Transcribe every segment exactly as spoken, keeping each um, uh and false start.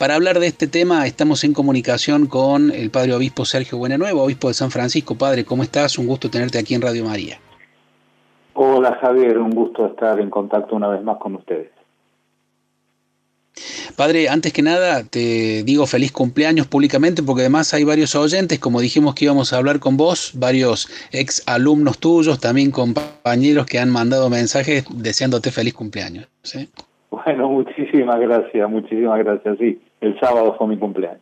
Para hablar de este tema estamos en comunicación con el padre obispo Sergio Buenanueva, obispo de San Francisco. Padre, ¿cómo estás? Un gusto tenerte aquí en Radio María. Hola Javier, un gusto estar en contacto una vez más con ustedes. Padre, antes que nada te digo feliz cumpleaños públicamente, porque además hay varios oyentes, como dijimos que íbamos a hablar con vos, varios ex alumnos tuyos, también compañeros que han mandado mensajes deseándote feliz cumpleaños, ¿sí? Bueno, muchísimas gracias, muchísimas gracias. Sí, el sábado fue mi cumpleaños.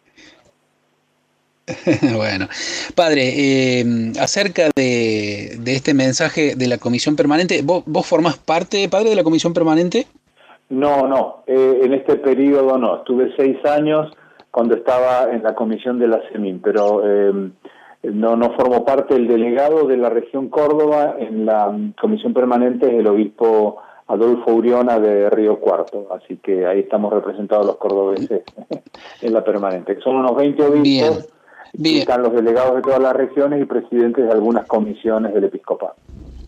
Bueno, padre, eh, acerca de, de este mensaje de la comisión permanente, ¿vos, vos formás parte, padre, de la comisión permanente? No, no, eh, en este periodo no. Estuve seis años cuando estaba en la comisión de la CEMIN, pero eh, no, no formo parte del delegado de la región Córdoba. En la comisión permanente es el obispo Adolfo Uriona de Río Cuarto, así que ahí estamos representados los cordobeses en la permanente. Son unos veinte obispos. Bien. Bien. Están los delegados de todas las regiones y presidentes de algunas comisiones del episcopado.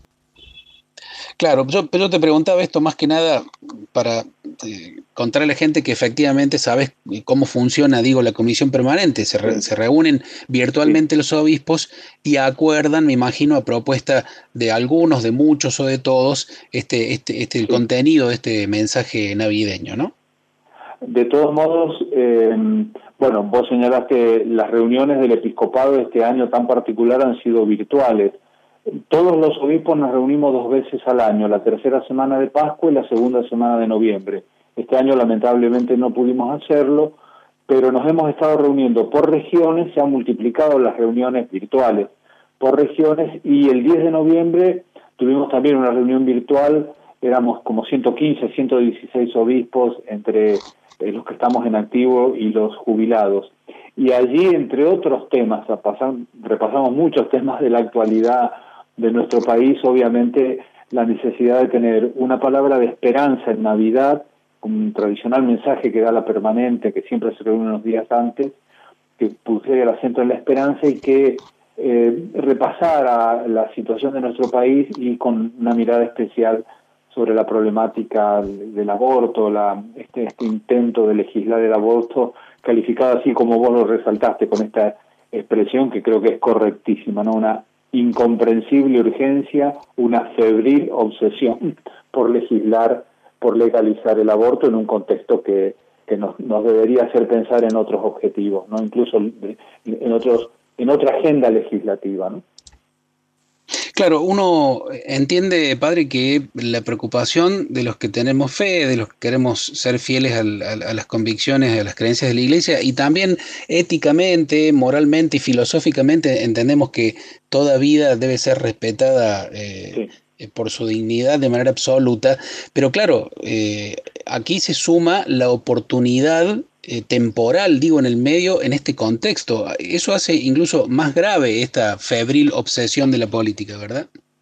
Claro, yo, yo te preguntaba esto más que nada para eh, contarle a la gente que efectivamente sabes cómo funciona, digo, la comisión permanente. Se, re, sí. se reúnen virtualmente sí. los obispos y acuerdan, me imagino, a propuesta de algunos, de muchos o de todos, este, este, este el sí. contenido de este mensaje navideño, ¿no? De todos modos, eh, bueno, vos señalás que las reuniones del episcopado de este año tan particular han sido virtuales. Todos los obispos nos reunimos dos veces al año, la tercera semana de Pascua y la segunda semana de noviembre. Este año lamentablemente no pudimos hacerlo, pero nos hemos estado reuniendo por regiones, se han multiplicado las reuniones virtuales por regiones, y el diez de noviembre tuvimos también una reunión virtual. Éramos como ciento quince, ciento dieciséis obispos entre eh, los que estamos en activo y los jubilados. Y allí, entre otros temas, pasan, repasamos muchos temas de la actualidad de nuestro país. Obviamente, la necesidad de tener una palabra de esperanza en Navidad, un tradicional mensaje que da la permanente, que siempre se reúne unos días antes, que pusiera el acento en la esperanza y que eh, repasara la situación de nuestro país y con una mirada especial sobre la problemática del aborto, la, este, este intento de legislar el aborto, calificado así como vos lo resaltaste, con esta expresión que creo que es correctísima, ¿no? Una incomprensible urgencia, una febril obsesión por legislar, por legalizar el aborto en un contexto que, que nos, nos debería hacer pensar en otros objetivos, ¿no? Incluso en otros, en otra agenda legislativa, ¿no? Claro, uno entiende, padre, que la preocupación de los que tenemos fe, de los que queremos ser fieles a, a, a las convicciones, a las creencias de la Iglesia, y también éticamente, moralmente y filosóficamente entendemos que toda vida debe ser respetada eh, sí. por su dignidad de manera absoluta, pero claro, eh, aquí se suma la oportunidad Eh, temporal, digo, en el medio, en este contexto. Eso hace incluso más grave esta febril obsesión de la política, ¿verdad?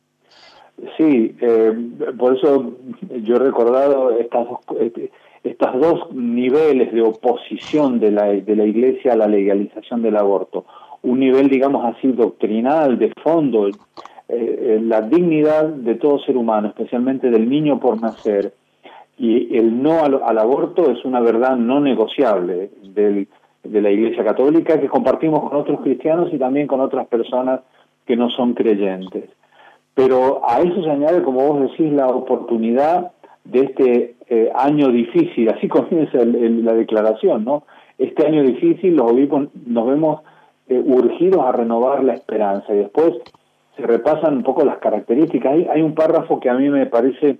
Sí, eh, por eso yo he recordado estas dos, estas dos niveles de oposición de la, de la Iglesia a la legalización del aborto. Un nivel, digamos así, doctrinal, de fondo, eh, la dignidad de todo ser humano, especialmente del niño por nacer, y el no al, al aborto es una verdad no negociable del, de la Iglesia Católica, que compartimos con otros cristianos y también con otras personas que no son creyentes. Pero a eso se añade, como vos decís, la oportunidad de este eh, año difícil. Así comienza el, el, la declaración, ¿no? Este año difícil, los obispos nos vemos eh, urgidos a renovar la esperanza, y después se repasan un poco las características. Hay, hay un párrafo que a mí me parece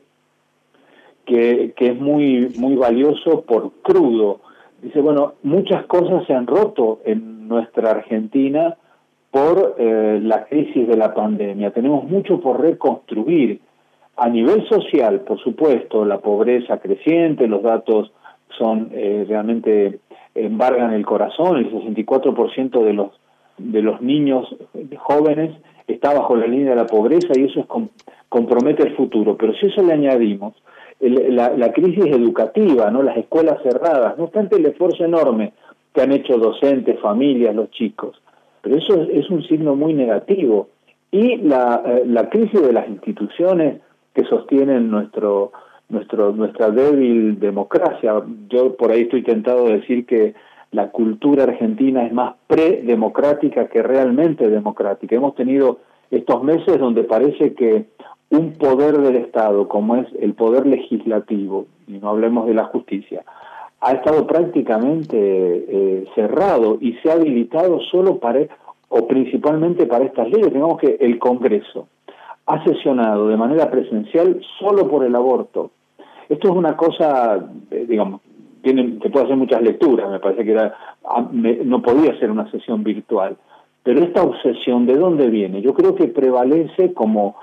Que, que es muy muy valioso por crudo. Dice, bueno, muchas cosas se han roto en nuestra Argentina por eh, la crisis de la pandemia. Tenemos mucho por reconstruir. A nivel social, por supuesto, la pobreza creciente, los datos son eh, realmente embargan el corazón. El sesenta y cuatro por ciento de los, de los niños jóvenes está bajo la línea de la pobreza, y eso es com- compromete el futuro. Pero si eso le añadimos El, la, la crisis educativa, ¿no? Las escuelas cerradas, no obstante el esfuerzo enorme que han hecho docentes, familias, los chicos, pero eso es, es un signo muy negativo. Y la, eh, la crisis de las instituciones que sostienen nuestro, nuestro, nuestra débil democracia. Yo por ahí estoy tentado de decir que la cultura argentina es más predemocrática que realmente democrática. Hemos tenido estos meses donde parece que un poder del Estado, como es el poder legislativo, y no hablemos de la justicia, ha estado prácticamente eh, cerrado y se ha habilitado solo para, o principalmente para estas leyes. Digamos que el Congreso ha sesionado de manera presencial solo por el aborto. Esto es una cosa, eh, digamos, tiene, se puede hacer muchas lecturas, me parece que era, me, no podía ser una sesión virtual, pero esta obsesión, ¿de dónde viene? Yo creo que prevalece como,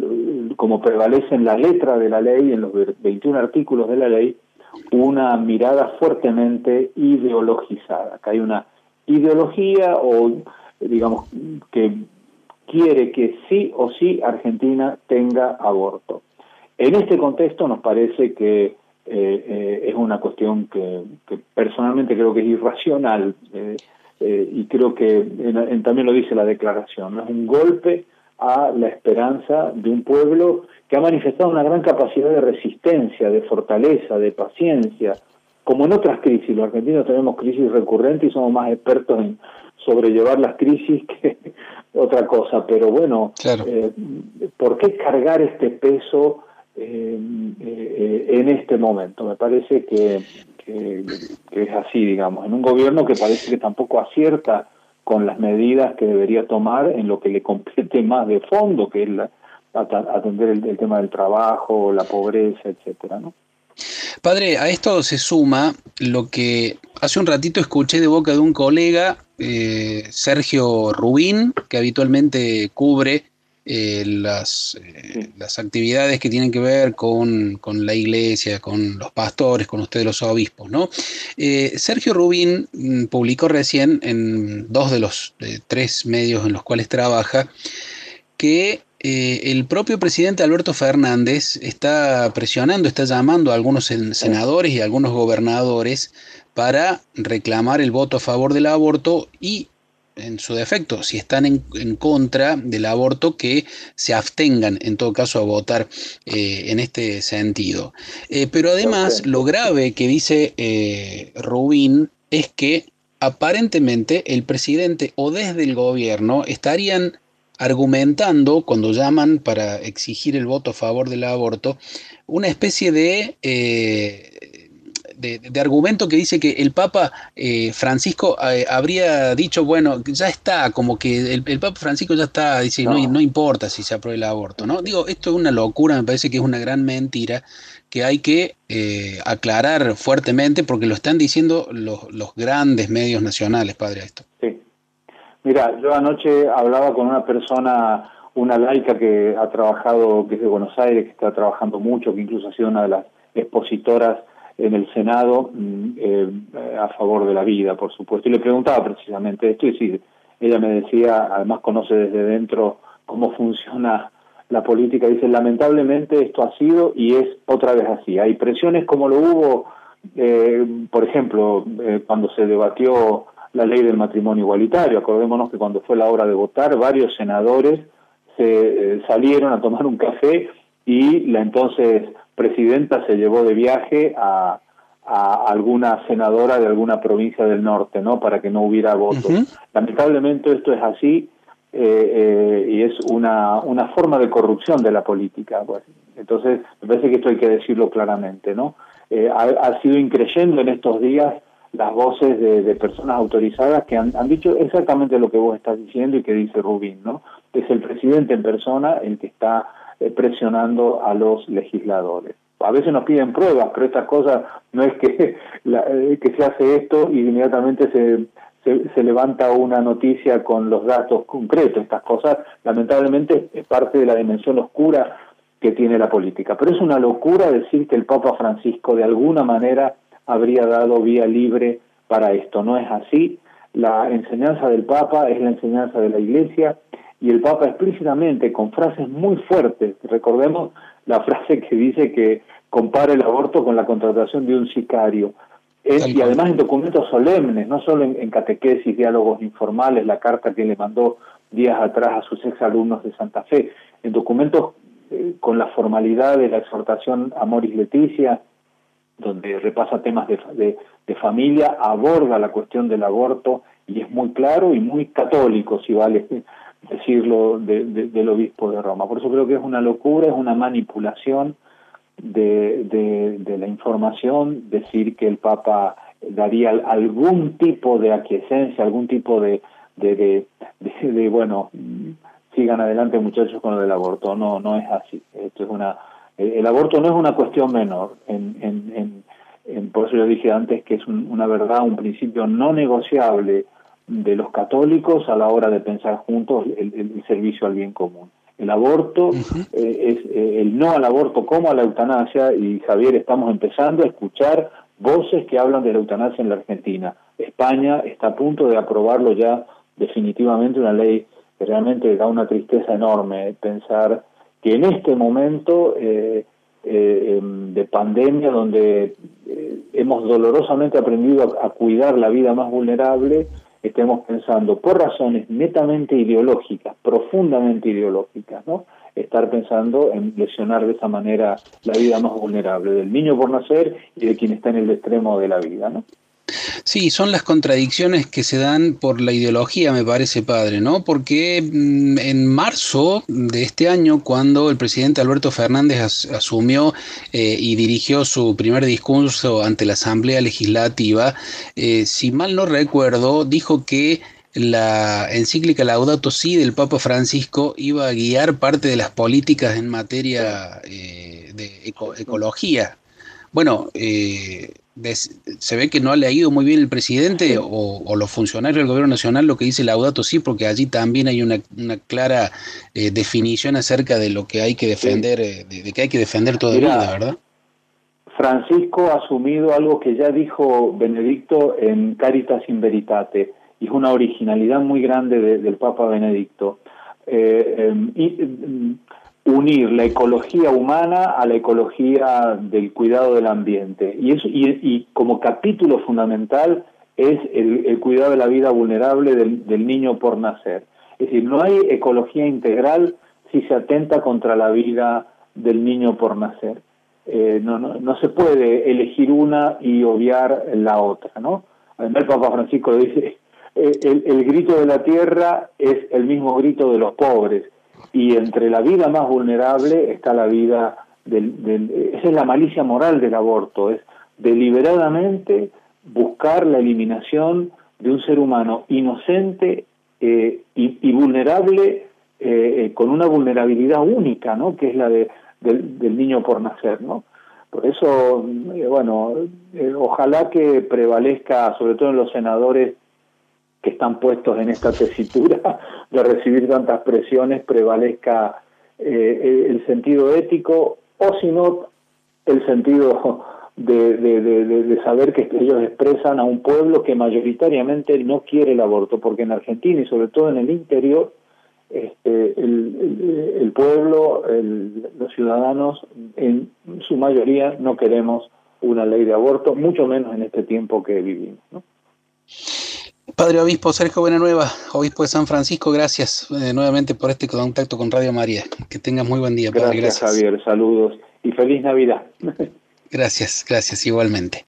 como prevalece en la letra de la ley, en los veintiún artículos de la ley, una mirada fuertemente ideologizada, que hay una ideología o, digamos, que quiere que sí o sí Argentina tenga aborto. En este contexto nos parece que eh, eh, es una cuestión que, que personalmente creo que es irracional eh, eh, y creo que en, en, también lo dice la declaración, ¿no? Es un golpe a la esperanza de un pueblo que ha manifestado una gran capacidad de resistencia, de fortaleza, de paciencia, como en otras crisis. Los argentinos tenemos crisis recurrentes y somos más expertos en sobrellevar las crisis que otra cosa, pero bueno, claro. eh, ¿por qué cargar este peso eh, eh, en este momento? Me parece que, que, que es así, digamos, en un gobierno que parece que tampoco acierta con las medidas que debería tomar en lo que le compete más de fondo, que es la, atender el, el tema del trabajo, la pobreza, etcétera, ¿no? Padre, a esto se suma lo que hace un ratito escuché de boca de un colega, eh, Sergio Rubín, que habitualmente cubre eh, las, eh, las actividades que tienen que ver con, con la iglesia, con los pastores, con ustedes los obispos, ¿no? Eh, Sergio Rubín mm, publicó recién en dos de los eh, tres medios en los cuales trabaja que eh, el propio presidente Alberto Fernández está presionando, está llamando a algunos senadores y a algunos gobernadores para reclamar el voto a favor del aborto y, en su defecto, si están en, en contra del aborto, que se abstengan en todo caso a votar eh, en este sentido. Eh, pero además, lo grave que dice eh, Rubín es que aparentemente el presidente o desde el gobierno estarían argumentando, cuando llaman para exigir el voto a favor del aborto, una especie de, eh, de, de argumento que dice que el Papa eh, Francisco eh, habría dicho, bueno, ya está, como que el, el Papa Francisco ya está, dice, no. No, no importa si se aprueba el aborto, ¿no? Digo, esto es una locura, me parece que es una gran mentira que hay que eh, aclarar fuertemente porque lo están diciendo los, los grandes medios nacionales, padre, a esto. Sí. Mira, yo anoche hablaba con una persona, una laica que ha trabajado, que es de Buenos Aires, que está trabajando mucho, que incluso ha sido una de las expositoras en el Senado eh, a favor de la vida, por supuesto. Y le preguntaba precisamente esto, y sí, ella me decía, además conoce desde dentro cómo funciona la política, dice, lamentablemente esto ha sido y es otra vez así. Hay presiones como lo hubo, eh, por ejemplo, eh, cuando se debatió la ley del matrimonio igualitario. Acordémonos que cuando fue la hora de votar, varios senadores se eh, salieron a tomar un café y la entonces presidenta se llevó de viaje a, a alguna senadora de alguna provincia del norte, ¿no? Para que no hubiera votos. Uh-huh. Lamentablemente esto es así eh, eh, y es una, una forma de corrupción de la política. Pues. Entonces, me parece que esto hay que decirlo claramente, ¿no? Eh, ha, ha sido increyendo en estos días las voces de, de personas autorizadas que han, han dicho exactamente lo que vos estás diciendo y que dice Rubín, ¿no? Es el presidente en persona el que está eh, presionando a los legisladores. A veces nos piden pruebas, pero estas cosas no es que, la, eh, que se hace esto y inmediatamente se, se, se levanta una noticia con los datos concretos. Estas cosas, lamentablemente, es parte de la dimensión oscura que tiene la política. Pero es una locura decir que el Papa Francisco de alguna manera habría dado vía libre para esto. No es así. La enseñanza del Papa es la enseñanza de la Iglesia y el Papa explícitamente, con frases muy fuertes, recordemos la frase que dice que compara el aborto con la contratación de un sicario, es, y además en documentos solemnes, no solo en, en catequesis, diálogos informales, la carta que le mandó días atrás a sus exalumnos de Santa Fe, en documentos eh, con la formalidad de la exhortación Amoris Laetitia, donde repasa temas de, de, de familia, aborda la cuestión del aborto y es muy claro y muy católico, si vale decirlo, de, de, del obispo de Roma. Por eso creo que es una locura, es una manipulación de, de, de la información, decir que el Papa daría algún tipo de aquiescencia, algún tipo de, de, de, de, de bueno, sigan adelante muchachos con lo del aborto. No, no es así. Esto es una, el, el aborto no es una cuestión menor. En, en, en, en, por eso yo dije antes que es un, una verdad, un principio no negociable de los católicos a la hora de pensar juntos el, el, el servicio al bien común. El aborto, uh-huh. eh, es eh, el no al aborto como a la eutanasia, y Javier, estamos empezando a escuchar voces que hablan de la eutanasia en la Argentina. España está a punto de aprobarlo ya definitivamente, una ley que realmente da una tristeza enorme pensar que en este momento eh, eh, de pandemia, donde eh, hemos dolorosamente aprendido a, a cuidar la vida más vulnerable, estemos pensando por razones netamente ideológicas, profundamente ideológicas, ¿no? Estar pensando en lesionar de esa manera la vida más vulnerable del niño por nacer y de quien está en el extremo de la vida, ¿no? Sí, son las contradicciones que se dan por la ideología, me parece, padre, ¿no? Porque mmm, en marzo de este año, cuando el presidente Alberto Fernández as asumió eh, y dirigió su primer discurso ante la Asamblea Legislativa, eh, si mal no recuerdo, dijo que la encíclica Laudato Si del Papa Francisco iba a guiar parte de las políticas en materia eh, de eco ecología. Bueno, eh, des, se ve que no le ha ido muy bien el presidente sí. o, o los funcionarios del gobierno nacional lo que dice Laudato Si, porque allí también hay una, una clara eh, definición acerca de lo que hay que defender, sí. eh, de, de que hay que defender toda Mirá, vida, ¿verdad? Francisco ha asumido algo que ya dijo Benedicto en Caritas in Veritate, y es una originalidad muy grande de, del Papa Benedicto. Eh, eh, y, eh, unir la ecología humana a la ecología del cuidado del ambiente. Y, eso, y, y como capítulo fundamental es el, el cuidado de la vida vulnerable del, del niño por nacer. Es decir, no hay ecología integral si se atenta contra la vida del niño por nacer. Eh, no, no, no se puede elegir una y obviar la otra, ¿no? Además, el Papa Francisco lo dice, eh, el, el grito de la tierra es el mismo grito de los pobres. Y entre la vida más vulnerable está la vida del, del... Esa es la malicia moral del aborto, es deliberadamente buscar la eliminación de un ser humano inocente eh, y, y vulnerable, eh, con una vulnerabilidad única, ¿no? Que es la de, del, del niño por nacer, ¿no? Por eso, eh, bueno, eh, ojalá que prevalezca, sobre todo en los senadores que están puestos en esta tesitura de recibir tantas presiones, prevalezca eh, el sentido ético, o si no, el sentido de, de, de, de saber que ellos expresan a un pueblo que mayoritariamente no quiere el aborto, porque en Argentina y sobre todo en el interior, este, el, el, el pueblo, el, los ciudadanos, en su mayoría no queremos una ley de aborto, mucho menos en este tiempo que vivimos, ¿no? Padre Obispo Sergio Buenanueva, Obispo de San Francisco, gracias eh, nuevamente por este contacto con Radio María. Que tengas muy buen día, Padre. Gracias, gracias. Javier, saludos y feliz Navidad. Gracias, gracias igualmente.